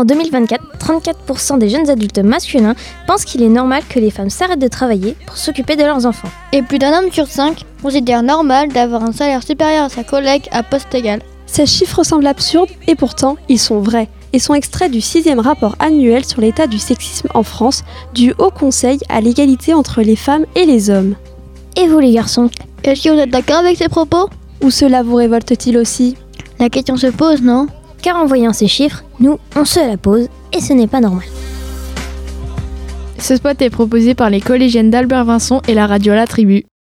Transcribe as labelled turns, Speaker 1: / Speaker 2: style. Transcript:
Speaker 1: En 2024, 34% des jeunes adultes masculins pensent qu'il est normal que les femmes s'arrêtent de travailler pour s'occuper de leurs enfants.
Speaker 2: Et plus d'un homme sur 5 considère normal d'avoir un salaire supérieur à sa collègue à poste égal.
Speaker 3: Ces chiffres semblent absurdes et pourtant ils sont vrais et sont extraits du 6e rapport annuel sur l'état du sexisme en France du Haut Conseil à l'égalité entre les femmes et les hommes.
Speaker 1: Et vous les garçons ?
Speaker 2: Est-ce que vous êtes d'accord avec ces propos ?
Speaker 3: Ou cela vous révolte-t-il aussi ?
Speaker 2: La question se pose, non ?
Speaker 1: Car en voyant ces chiffres, nous, on se la pose et ce n'est pas normal.
Speaker 4: Ce spot est proposé par les collégiennes d'Albert Vincent et la radio La Tribu.